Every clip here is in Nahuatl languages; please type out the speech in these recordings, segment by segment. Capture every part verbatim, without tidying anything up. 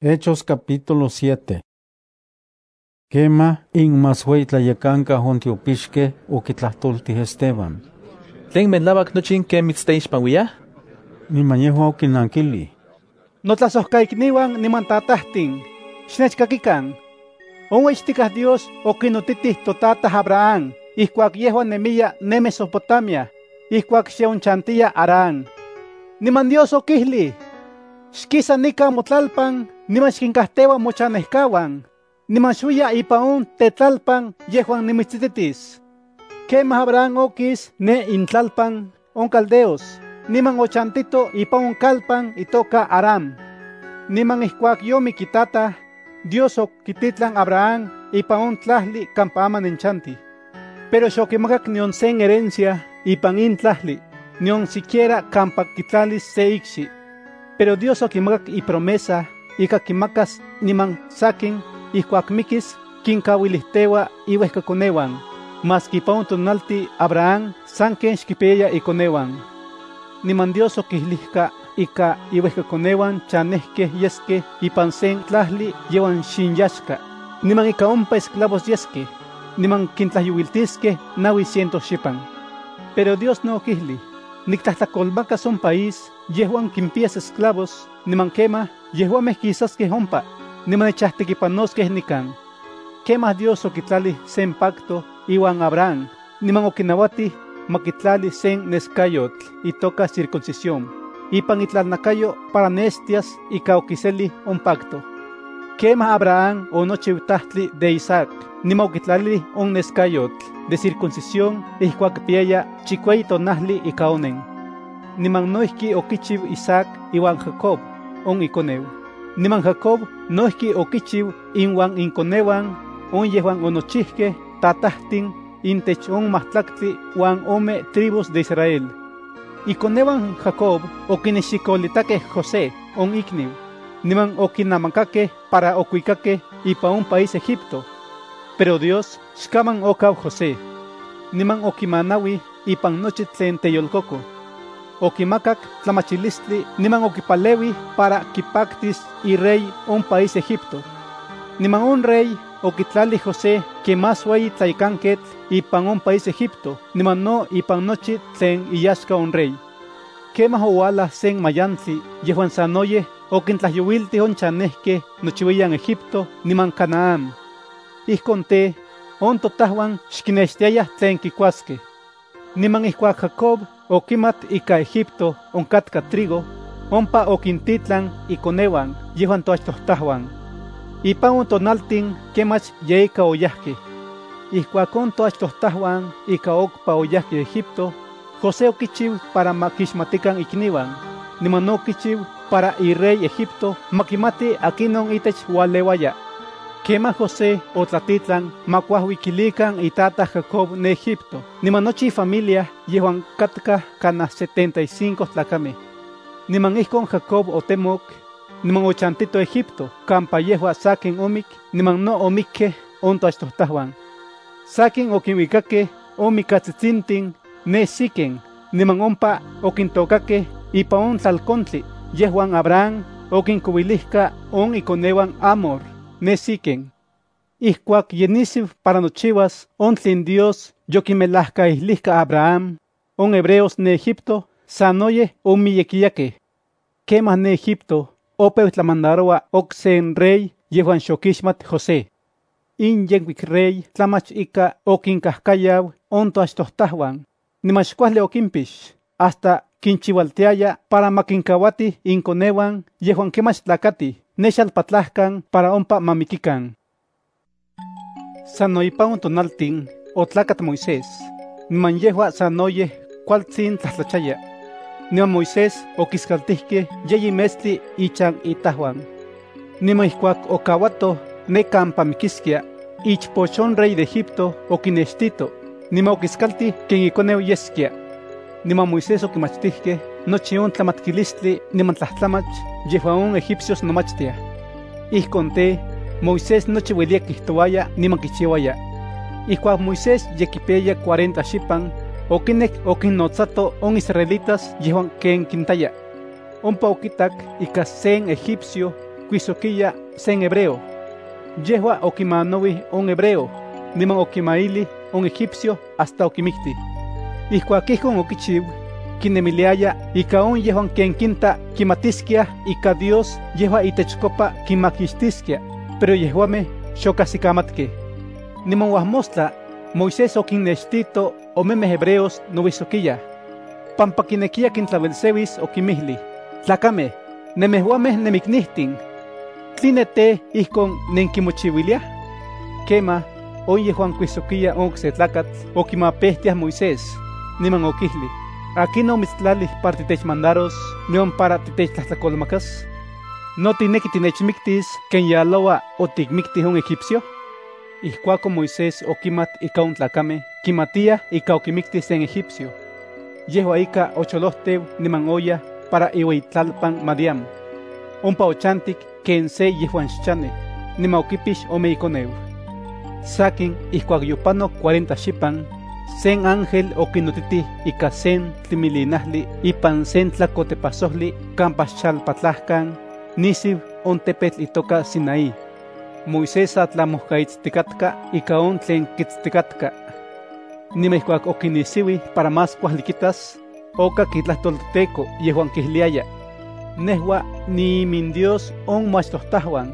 Hechos capítulo siete. Quema in mashuitlayacanca hontiopixque oquitlahtolti Esteban. Tlen melawak nochin ken mitzteixpanuia? Nimañehua oquinanquili. Notlasohcaicniuan nimantatahtin, xnechcaquican. Onweichticah Dios oquinotitih totatah Abraham, ihcuac yehua nemia ne Mesopotamia, ihcuac xeonchantia Arán. Niman Dios oquihli, xquisa nica motlalpan, niman xquincahteua mochanehcawan, niman xuya ipaun tetlalpan yehuan nimitzititis. Quemah Abraham oquis ne intlalpan on caldeos, niman ochantito ipaun calpan itoca Aram. Niman ihcuac yomiquitata, Dios oquititlan Abraham ipaun tlahli campaman enchanti. Pero xoquimacac nion sen herencia ipan in tlahli, nion siquiera campa quitlalis se icxi. Pero Dios oquimacac y promesa, ica quimacas niman saquin, ihcuac miquis, quincauilihtéua iuehcaconehuan, mas quipaun tonalti Abraham sanquen xquipeya iconehuan. Niman Dios oquihlihca ica iuehcaconehuan chanehque yesque ipan sen tlahli yehuan xinyaxca, niman ica ompa esclavos yesque, niman quintlahyuiltisque naui ciento xipan. Pero Dios no oquihli, nictlahtlacolmacas un país, yehuan quimpias esclavos, niman quema, yehuameh quisasqueh ompa, niman echahtiquipanosqueh nican. Quemah Dios oquitlali sen pacto iwan Abraham, niman oquinauati maquitlali sen nescayotl, itoca circuncisión, ipan itlalnacayo para nestias ica oquiseli un pacto. Quemah Abraham onochiutahtli de Isaac, niman oquitlali un nescayotl, de circuncisión ihcuac piaya chicuey tonahli ica onen. Niman noihki oquichiu Isaac iwan Jacob, on iconeu. Niman Jacob noihki oquichiu inwan inconewan, on yehuan onochihque tatahtin intech on mahtlactli wan ome tribus de Israel. Iconewan Jacob oquinexicolitakeh José, on icniu, niman oquinamacaque para ocuicaque ipa un país Egipto. Pero Dios xcaman ocau José, niman oquimanaui ipan nochi tlen teyolcoco. Oquimacac tlamachilistli niman oquipalewi para quipactis y rey un país Egipto. Niman un rey oquitlali José que más ueyi tlaicanquetl ipan un país Egipto, niman no ipan nochi tlen iyaxca un rey. Quemah ouala sen mayantli yehuan sanoye oquintlahyuilti on chanehque nochiuiyan Egipto niman Canaán. Ihcon te, on totahuan xquinextiayah tlen quicuasque. Niman ihcuac Jacob oquimat ica Egipto oncatca trigo, ompa oquintitlan iconehuan yehuan toachtohtahuan. Ipan un tonaltin quemach yeica oyahque. Ihcuac on toachtohtahuan ica ocpa oyahque Egipto, José oquichiu para maquixmatican icniuan, niman oquichiu para irrey Egipto maquimati aquinon itech ualeuaya. Quemah José otlatitlan macuahuiquilican itata Jacob ne Egipto, niman nochi familia yehuan catca canah setenta y cinco tlacameh. Niman ihcon Jacob otemoc, niman ochantito Egipto, campa yehua saquin omic, niman no omique on toachtohtahuan. Saquin oquinhuicaque omicatzitzintин ne Siquem, niman ompa oquintocaque ipa on tlalcontli, yehuan Abraham oquincuilihca on iconehuan Amor, ne Siquem. Ihcuac yenisiu para nochiuas on tlen Dios yoquimelahcaihlica Abraham, on hebreos ne Egipto, sanoye omiyequiyaque. Quemah ne Egipto opeu tlamandaroa oc sen rey yehuan xoquixmat José. In yencuic rey tlamach ica oquincahcayau on toachtohtahuan, niman xcuahtli oquimpix, hasta quinchiualtiaya para maquincauati inconehuan yehuan quemach tlacati, nexalpatlahcan para ompa mamiquican. Sanoipaun tonaltin otlacat Moisés, niman yehua sanoye cualtzin tlahtlachaya. Niman Moisés oquiscaltihque yeyi mestli ichan itahuan. Niman ihcuac ocahuato ne campa miquisquia, ichpochon rey de Egipto oquinextito, niman oquiscalti quien iconeu yesquia. Niman Moisés oquimachtihque nochi on tlamatquilistli niman tlahtlamach yehua on egipcios nomachtia. Ihcon te, Moisés nochi uelia quihtoaya niman quichiuaya. Ihcuac Moisés yequipeya cuarenta xipan, oquinec oquinnotzato on israelitas yehuan ken quintaya. Ompa oquitac ica sen egipcio Cuisoquilla sen hebreo. Yehua okimanowi un hebreo, niman okimaili un egipcio hasta okimikti. Ihkuakihkon okichiw, kinemiliaya ika on yehuan ken quinta kimatiskia ika Dios yehua itechkopa kimakistiskia, pero yehuame xokasikamatke. Niman wahmostla, Moisés okinnextito omeme hebreos novisoquilla. Pampakinekia kintlabelsewis okimihli. Tlakame, nemehuameh nemiknihtin. Tline te ihkon nenkimochiwilia? Kema, on yehuan kuisoquilla onxetlakatl okimapehtiah Moisés, niman okihli. Aquí no mitztlalih para titechmandaros, neon para titechtlahtlakolmakas. No tineki tinechmiktis ken yaloa otikmiktih un egipcio? Ihkuako Moisés okimat ika un tlakame, kimatia ika okimiktis en egipcio. Yehua ika ocholohtew niman oya para iweitlalpan Madiam. Ompa ochantik ken se yehuan xchane, niman okipish ome ikonew. Sakin ihkuak yopano cuarenta xipan, sen ángel okinotiti ika sen tlimilinahli ipan sen tlakotepasohli kampas chalpatlahkan, nisiw on tepetl itoka Sinaí. Moisés atlamohkaitztikatka ika on tlen kitztikatka. Nima ihkuak okinisiwi para más kuahlikitas, oka kitlahtolteco yehuan kihliaya. Nehua ni min Dios on moachtohtahuan,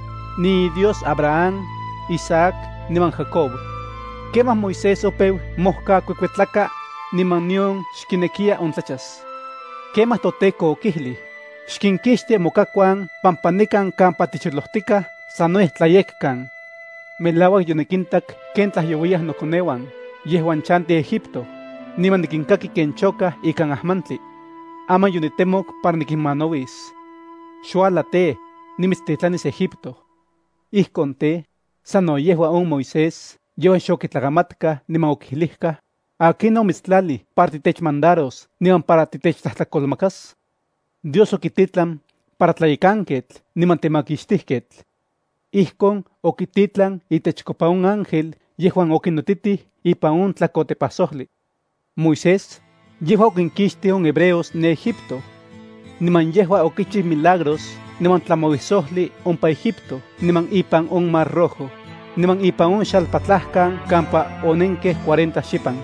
ni Dios Abraham, Isaac, niman Jacob. Kemas Moisés opew mohka kuekwetlaka, niman nion xkinekia ontlachas. Kemas toteco okihli, xkinkixti mokakuan pampanikan kampa ticholohtika, sanoeh tlayekkan. Melawak yonekintak ken tlahyowiyah nokonewan, yehuan chanti Egipto, niman nikinkaki ken choka ikan ahmantli. Ama yonitemok para nikinmanowis. Xuala te, nimitztitlanis Egipto. Ihkon te, sano yehua on Moisés, yehuan xokitlagamatka niman okihlihka, aquí no mitztlali para titechmandaros, niman para titechtlahtlakolmakas. Dios okititlan para tlayekanketl, niman temakixtihketl. Ihkon okititlan itechkopa un ángel, yehuan okinotiti ipan un tlakotepasohli. Moisés, yehua okinkixti on hebreos ne Egipto. Niman yehua okichi milagros, niman tlamovisohli ompa Egipto, niman ipan on Mar Rojo, niman ipan on xalpatlahkan kampa onenke cuarenta xipan.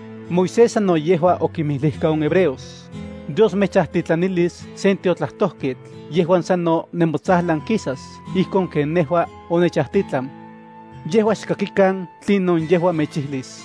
Moisés no yehua okimilihka on hebreos. Dios mechahtitlanilis sentiotlahtohketl, yehuan sano nemotzahlan quizás, ihkon ken nehua onechahtitlan. Yehua xkakikan tlinon yehua mechihlis.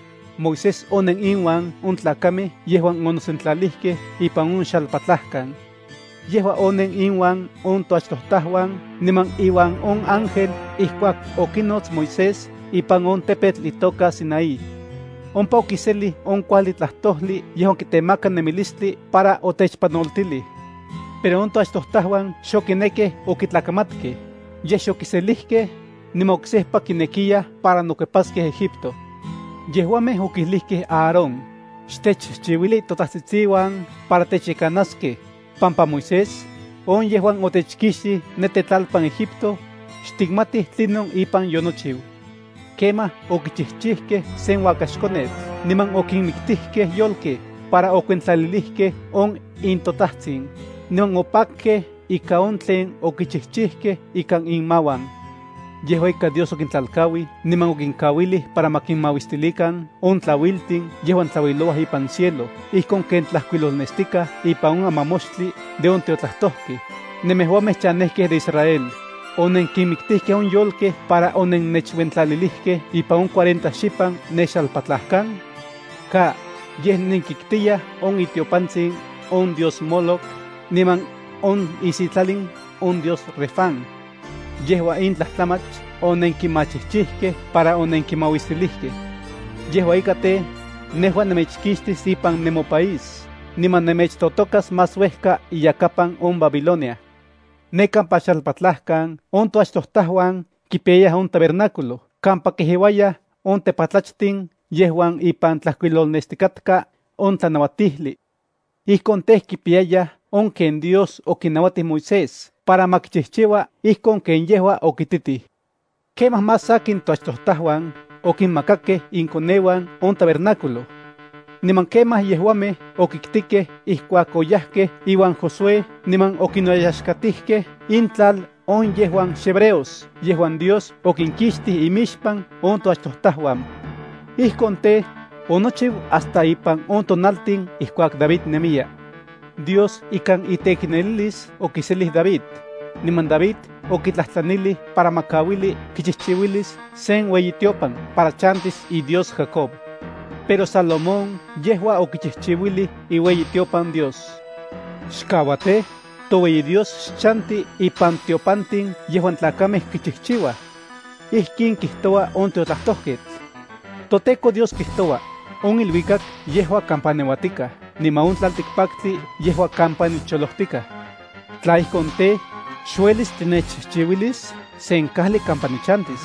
Moisés onen inwan un tlakame yehuan onosentlalihke ipan un xalpatlahkan. Yehua onen inwan un toachtohtahuan niman iwan un ángel ihkuak okinots Moisés ipan un tepetl itoka Sinaí. Ompa okiseli un kuali tlahtohli yehuan kitemaka nemilistli para otechpanoltili. Pero un toachtohtahuan xokineke okitlakamatke, yeh xokiselihke niman oksehpa kinekiya para nokepaskeh Egipto. Yehuameh okihlihkeh Aarón, xtechchiuili totahtzitziwan para techikanaskeh, pampa Moisés, on yehuan otechkixti netetlalpan Egipto, xtikmatih tlinon ipan yonochiw. Kema okichihchihkeh sen uakaxkonetl, niman okinmiktihkeh yolkeh para okwentlalilihkeh on intotahtzin, niman opakkeh ika on tlen okichihchihkeh ikan inmawan. Yehua ika Dios okintlalkawi, niman okinkawilih para makinmawistilikan on tlawiltin yehuan tlawiloah ipan cielo, ihkon ken tlahkuilolnestika ipan on amamochtli de on teotlahtohki. Nemehuameh chanehkeh de Israel, onenkinmiktihkeh on yolkeh para onennechwentlalilihkeh ipan on cuarenta xipan nexalpatlahkan. Ka, yeh nenkiktiya on itiopantzin on Dios Moloc, niman on isitlalin on Dios Refán. Yehua intlahtlamach onenkimachihchihkeh para onenkimawistilihkeh. Yehua ika te, nehua nemechkixtis ipan nemopaís, niman nemechtotokas más uehka iyakapan on Babilonia. Ne kampa xalpatlahkan on toachtohtahuan kipiayah on tabernáculo, kampa kehewayah on tepatlachtin yehuan ipan tlahkuilolnestikatka on tlanawatihli. Ihkon teh kipiayah on ken Dios okinawatih Moisés, para makichihchiwa ihkon ken yehua okititi. Kemah más sakin toachtohtahuan okinmakakeh inkonewan on tabernáculo. Niman kemah yehuameh okiktikeh ihkuak oyahkeh iwan Josué niman okinoyaxkatihkeh intlal on yehuan Hebreos, yehuan Dios okinquixti imixpan on toachtohtahuan. Ihkon te, onochiw hasta ipan on tonaltin ihkuak David nemia. Dios ikan iteknelilis okiselis David, niman David okitlahtanili para makawili kichichiwilis sen weyitiopan para chantis y Dios Jacob. Pero Salomón yehua okichichiwili y weyitiopan Dios. Xkawate, toweyi Dios chanti y pantiopantin yehuan tlacameh kichichiwa. Ihkin kihtoa on teotlahtohketl. Toteco Dios kihtoa, on ilwikak yehua kampanewatika, nima un tlaltikpaktli yehua kampanicholojtika. Tla ihkon te, xuelis tinechchiwilis sen kahli kampanichantis.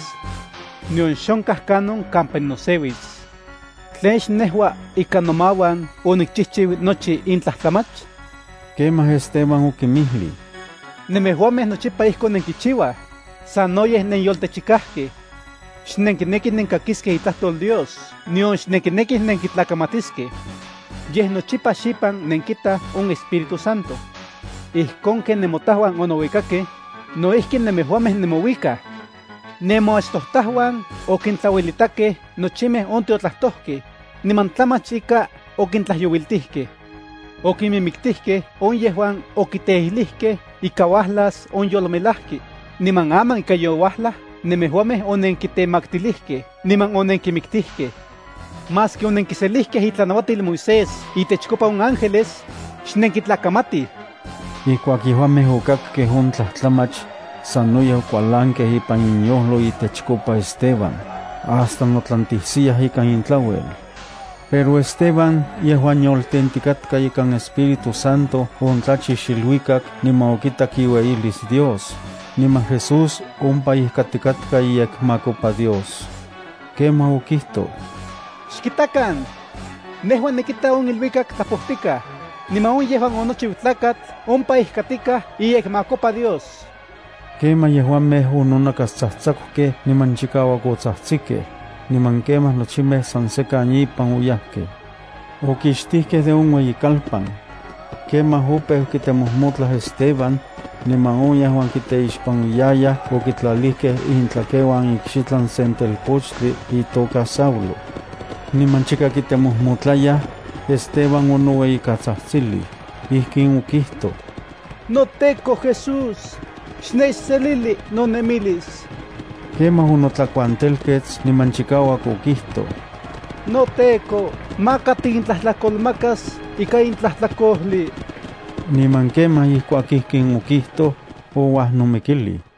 Nion xonkah kanon kampanosewis. Tlen nehua ika nomawan onikchihchiwi nochi intlahtlamach. Quemah Esteban okimihli. Nemehuameh nochipa ihkon nenkichiwah, sanoyeh nenyoltechikahkeh. Xnenkinekih nenkakiskeh itlahtol Dios, nion xnenkinekih nenkitlacamatiskeh. Yeh nochipa xipan nenkitah un Espíritu Santo. Ihkon ken nemotahuan onowikakeh, noihki nemehuameh nemowikah. Nemoachtohtahuan okintlauilitakeh nochimeh on teotlahtohkeh, niman tlamach ika okintlahyowiltihkeh. Okimimiktihkeh on yehuan okiteihlihkeh ika wahlas on yolomelahki, niman aman ika yowahlah nemehuameh onenkitemaktilihkeh, niman onenkimiktihkeh. Mas que onenkiselihkeh itlanahuatil Moisés itechkopa un ángeles, xnenkitlakamatih. Ihkuak yehuameh okakkeh on tlahtlamach, sanoyeh okualankeh ipan inyohlo itechkopa Esteban, hasta notlantihsiyah ikan intlauel. Pero Esteban yehuan yoltentikatka ikan Espíritu Santo ontlachixilwikak niman okitak iueyilis Dios, niman Jesús ompa ihkatikatka iyekmakopa Dios. Kemah okihto: Xkitakan, nehuan nikita on ilwikak tlapohtika, niman on yehuan onochiw tlakatl ompa ihkatika iyekmakopa Dios. Kemah yehuameh ononakastzahtzakohkeh niman chikawak otzahtsikeh, niman kemah nochimeh san sekan ipan oyahkeh. Okixtihkeh de un ueyikalpan. Kemah opeu kitemohmotlah Esteban, niman on yehuan kiteixpanuiyayah okitlalihkeh intlakeuan ikxitlan sen telpochtli itoka Saulo. Niman chika kitemohmotlayah, Esteban onoueyikatzahtsilih, ihkin okihto: Noteco Jesús, xnechselili nonemilis. Kemah onotlakuantelketz niman chikawak okihto: Noteco, maka tiintlahtlakolmakas ika intlahtlakohli. Niman kemah ihkuak ihkin okihto, owahnomikili.